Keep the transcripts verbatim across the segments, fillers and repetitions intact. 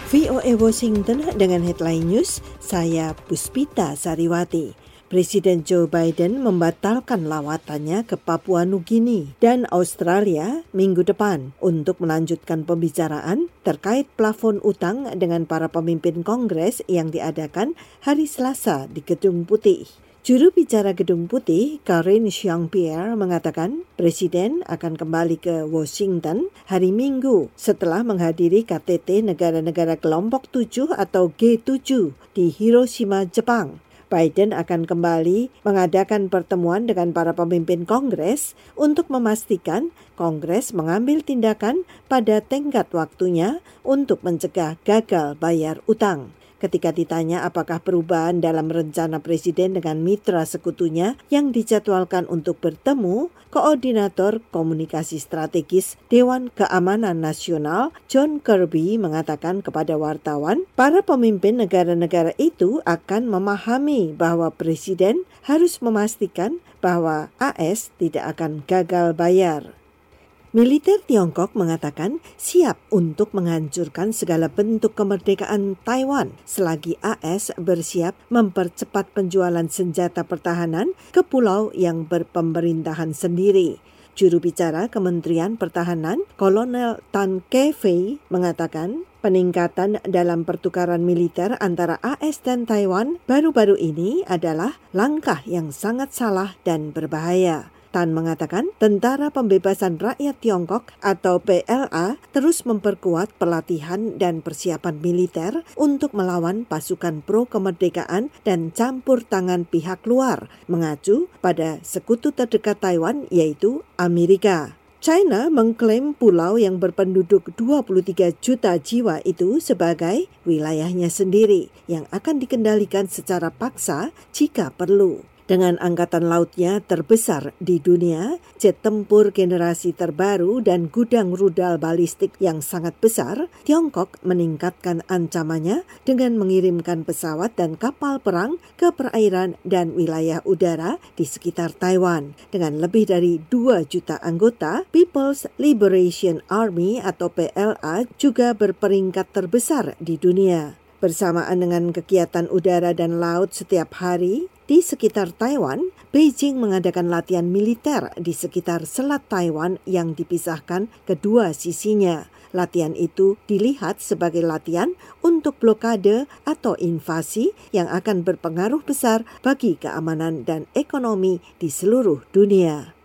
V O A Washington dengan headline news, saya Puspita Sariwati. Presiden Joe Biden membatalkan lawatannya ke Papua Nugini dan Australia minggu depan untuk melanjutkan pembicaraan terkait plafon utang dengan para pemimpin Kongres yang diadakan hari Selasa di Gedung Putih. Juru bicara Gedung Putih, Karine Jean-Pierre, mengatakan Presiden akan kembali ke Washington hari Minggu setelah menghadiri K T T negara-negara kelompok tujuh atau G tujuh di Hiroshima, Jepang. Biden akan kembali mengadakan pertemuan dengan para pemimpin Kongres untuk memastikan Kongres mengambil tindakan pada tenggat waktunya untuk mencegah gagal bayar utang. Ketika ditanya apakah perubahan dalam rencana Presiden dengan mitra sekutunya yang dijadwalkan untuk bertemu, Koordinator Komunikasi Strategis Dewan Keamanan Nasional John Kirby mengatakan kepada wartawan, para pemimpin negara-negara itu akan memahami bahwa Presiden harus memastikan bahwa A S tidak akan gagal bayar. Militer Tiongkok mengatakan siap untuk menghancurkan segala bentuk kemerdekaan Taiwan selagi A S bersiap mempercepat penjualan senjata pertahanan ke pulau yang berpemerintahan sendiri. Juru bicara Kementerian Pertahanan, Kolonel Tan Kefei, mengatakan peningkatan dalam pertukaran militer antara A S dan Taiwan baru-baru ini adalah langkah yang sangat salah dan berbahaya. Tan mengatakan Tentara Pembebasan Rakyat Tiongkok atau P L A terus memperkuat pelatihan dan persiapan militer untuk melawan pasukan pro-kemerdekaan dan campur tangan pihak luar, mengacu pada sekutu terdekat Taiwan yaitu Amerika. China mengklaim pulau yang berpenduduk dua puluh tiga juta jiwa itu sebagai wilayahnya sendiri yang akan dikendalikan secara paksa jika perlu. Dengan angkatan lautnya terbesar di dunia, jet tempur generasi terbaru dan gudang rudal balistik yang sangat besar, Tiongkok meningkatkan ancamannya dengan mengirimkan pesawat dan kapal perang ke perairan dan wilayah udara di sekitar Taiwan. Dengan lebih dari dua juta anggota, People's Liberation Army atau P L A juga berperingkat terbesar di dunia. Bersamaan dengan kegiatan udara dan laut setiap hari, di sekitar Taiwan, Beijing mengadakan latihan militer di sekitar Selat Taiwan yang dipisahkan kedua sisinya. Latihan itu dilihat sebagai latihan untuk blokade atau invasi yang akan berpengaruh besar bagi keamanan dan ekonomi di seluruh dunia.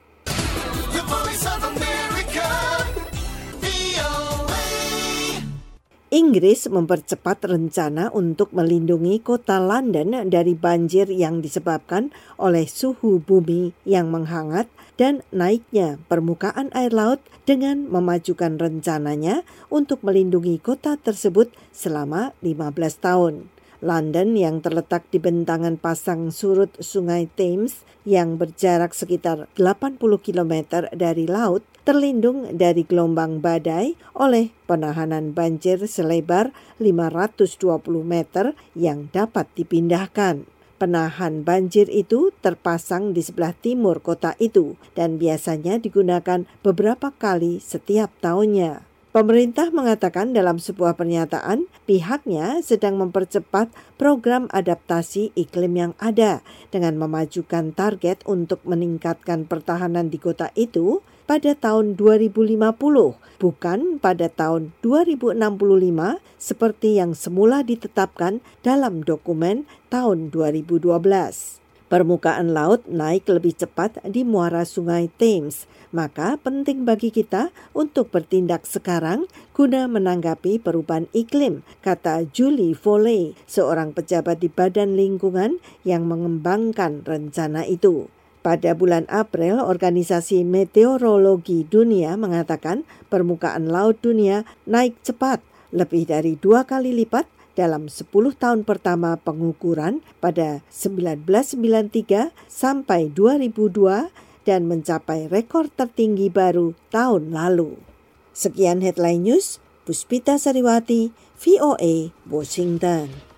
Inggris mempercepat rencana untuk melindungi kota London dari banjir yang disebabkan oleh suhu bumi yang menghangat dan naiknya permukaan air laut dengan memajukan rencananya untuk melindungi kota tersebut selama lima belas tahun. London yang terletak di bentangan pasang surut Sungai Thames yang berjarak sekitar delapan puluh kilometer dari laut terlindung dari gelombang badai oleh penahanan banjir selebar lima ratus dua puluh meter yang dapat dipindahkan. Penahan banjir itu terpasang di sebelah timur kota itu dan biasanya digunakan beberapa kali setiap tahunnya. Pemerintah mengatakan dalam sebuah pernyataan, pihaknya sedang mempercepat program adaptasi iklim yang ada dengan memajukan target untuk meningkatkan pertahanan di kota itu pada tahun dua ribu lima puluh, bukan pada tahun dua ribu enam puluh lima seperti yang semula ditetapkan dalam dokumen tahun dua ribu dua belas. Permukaan laut naik lebih cepat di muara Sungai Thames, maka penting bagi kita untuk bertindak sekarang guna menanggapi perubahan iklim, kata Julie Foley, seorang pejabat di Badan Lingkungan yang mengembangkan rencana itu. Pada bulan April, Organisasi Meteorologi Dunia mengatakan permukaan laut dunia naik cepat, lebih dari dua kali lipat dalam sepuluh tahun pertama pengukuran pada seribu sembilan ratus sembilan puluh tiga sampai dua ribu dua dan mencapai rekor tertinggi baru tahun lalu. Sekian headline news, Puspita Sariwati, V O A, Washington.